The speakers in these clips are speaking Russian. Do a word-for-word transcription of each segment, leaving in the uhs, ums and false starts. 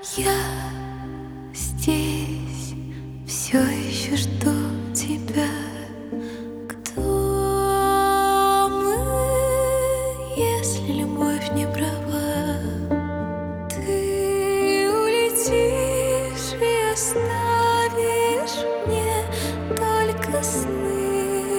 Я здесь все еще жду тебя. Кто мы, если любовь не права? Ты улетишь и оставишь мне только сны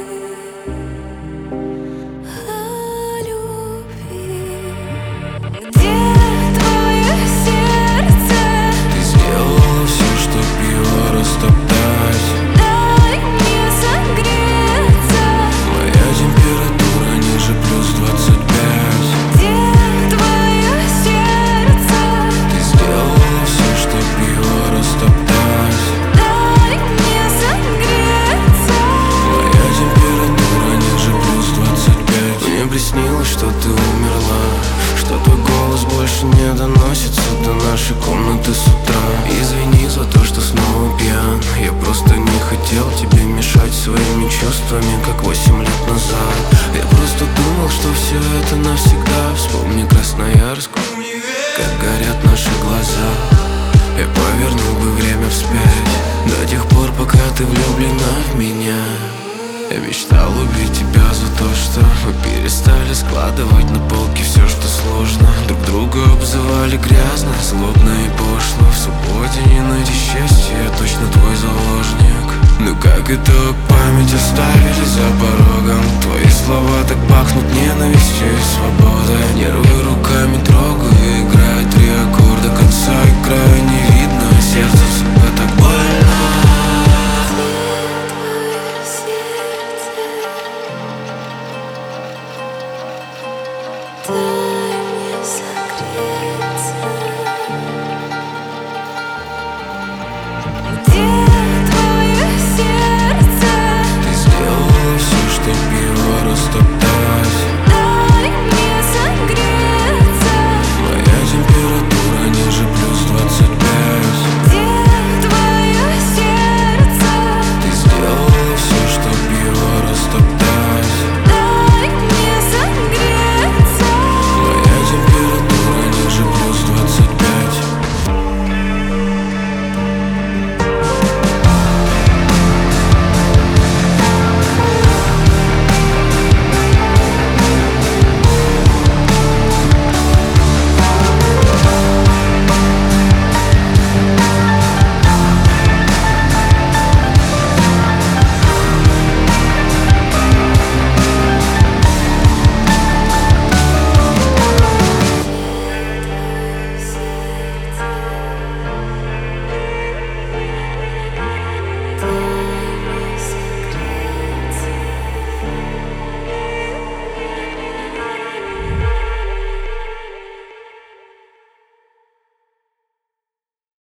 о любви. Где твое сердце? Ты сделала все, чтоб его растоптать. Дай мне согреться. Моя температура ниже плюс двадцать пять. Где твое сердце? Ты сделала все, чтоб его растоптать. Дай мне согреться. Моя температура ниже плюс двадцать пять. Мне приснилось, что ты умерла, что твой голос больше не доносится до нашей комнаты с утра. Извини за то, что снова пьян. Я просто не хотел тебе мешать своими чувствами, как восемь лет назад. Я просто думал, что все это навсегда. Вспомни Красноярск, как горят наши глаза. Я повернул бы время вспять до тех пор, пока ты влюблена в меня. Я мечтал убить тебя за то, что мы перестали складывать на полке все, что сложно. Друг друга обзывали грязно, злобно и пошло. В субботе не найти счастья, я точно твой заложник. Ну как итог, память оставили за порогом. Твои слова так пахнут ненавистью и свободой. Нервы руками трогаю и